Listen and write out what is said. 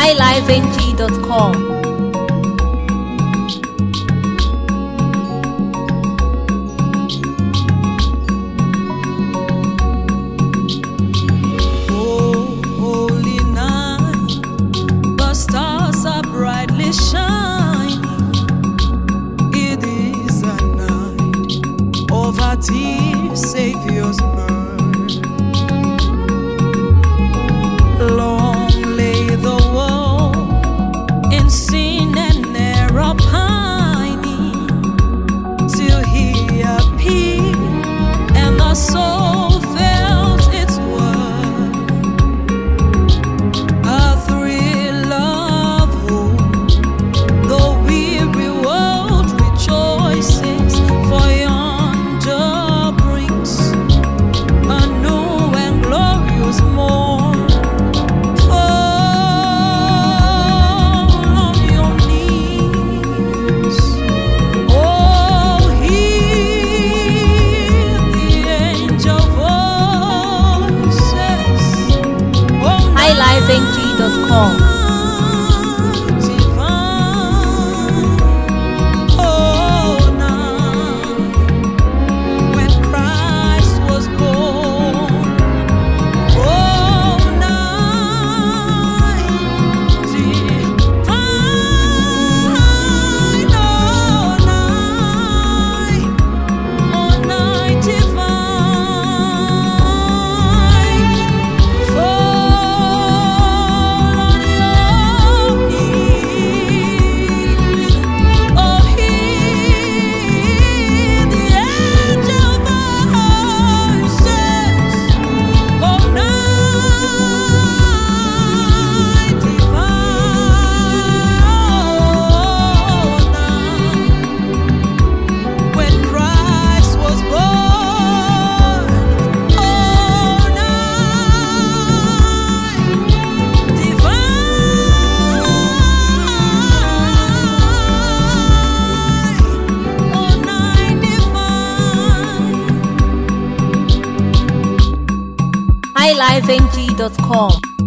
highlifeng.com. Shining, it is a night of our dear Savior's birth. Long lay the world in sin and error pining, till He appeared and the soul felt its worth. A thrill of hope, the weary world rejoices, for yonder brings a new and glorious morn. Fall on your knees, oh, hear the angel voices, oh, highlifeng.com. highlifeng.com.